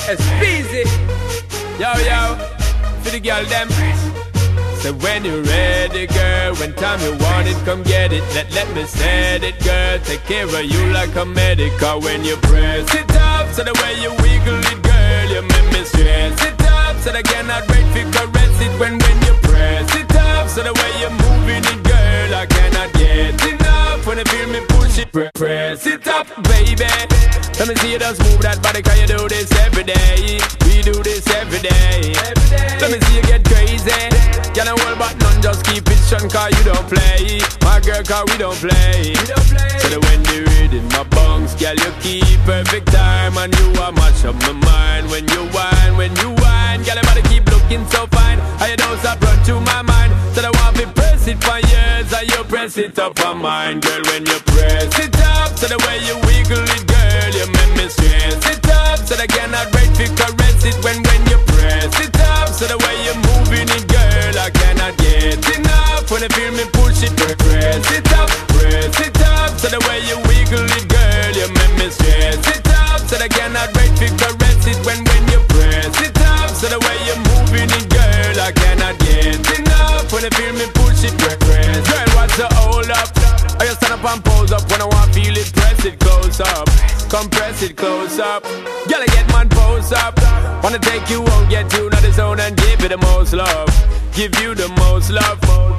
It's easy. Yo, yo, for the girl them. So when you're ready, girl, when time you want it, come get it. Let me set it, girl. Take care of you like a medical. When you press it up, so the way you wiggle it, girl, you make me stress it up. So I cannot wait to caress it when you press it up. So the way you're moving it, girl, I cannot get enough. When you feel me push it, press it up, baby. Let me see you just move that body, cause you do this every day. We do this every day. Let me see you get crazy. You know all but none, just keep it shut, cause you don't play. My girl, cause we don't play. So that when you're reading my bunks, girl, you keep perfect time. And you are much of my mind. When you whine, girl, your body keep looking so fine. How you don't stop run through my mind. So I want to press it for years, and you press it up on mine. Girl, when you press it up, so the way you wiggle it, girl, you make me stress it up. So I cannot wait to caress it when you press it up. So the way you're moving it, girl, I cannot get enough. When you feel me push it, press it up, press it up. So the way you wiggle it, girl, you make me stress it up. So I cannot wait to caress it when you press it up. So the way you're moving it, girl, I cannot get enough. When you feel me push it, press. Girl, what's the hold up? I just stand up and pose up. When I want to feel it, press it close up. Compress it close up. Girl, I get man pose up. Wanna take you home, get you to the zone and give you the most love. Give you the most love.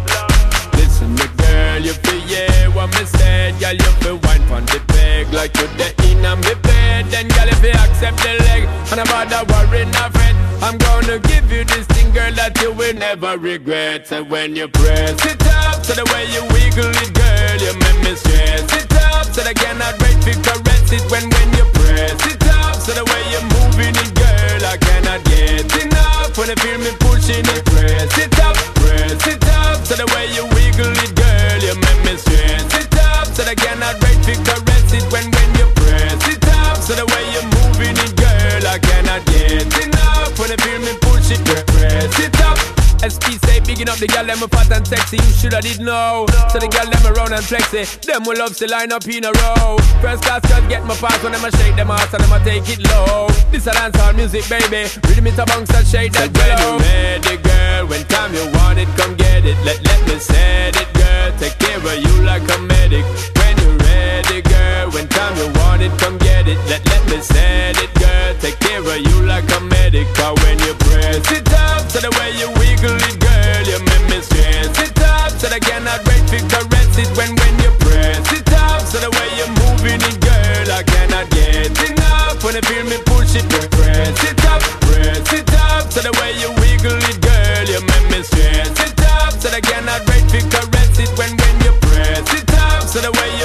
Listen, me girl, you feel yeah what me said. Girl, you feel wine from the peg like you're the in on me bed. Then girl, if you accept the leg and about that worry not fret, I'm gonna give you this thing, girl, that you will never regret. And when you press it up, so the way you wiggle it, girl, you make me stress it up. So I cannot wait to caress it when you press it up. So the way you're moving it, girl, I cannot get enough. When you feel me pushing it, press it up, press it up. So the way you wiggle it, girl, you make me stress it up. So I cannot wait to caress it when you press it up. So the way you're moving it, girl, I cannot get enough. When you feel me push it, press it up. SP say bigging up the girl them fat and sexy. You shoulda did know. So the girl them around and flexy. Them will love to line up in a row. First class girls get my pass when them a shake them ass and them a take it low. This a dancehall music, baby. Rhythm it a bounce and shake that jello. When you ready, girl, when time you want it, come get it. Let me set it, girl. Take care of you like a medic. When you ready, girl, when time you want it, come get it. Let me set it, girl. Take care of you like a medic. Cause when you press it up, so the way you wiggle it, girl, you make me stress it up. So I cannot wait to caress it when you press it up. So the way you're moving it, girl, I cannot get enough. When you feel me push it, press it up, press it up. So the way you wiggle it, girl, you make me stress it up. So I cannot wait to caress it when you press it up. So the way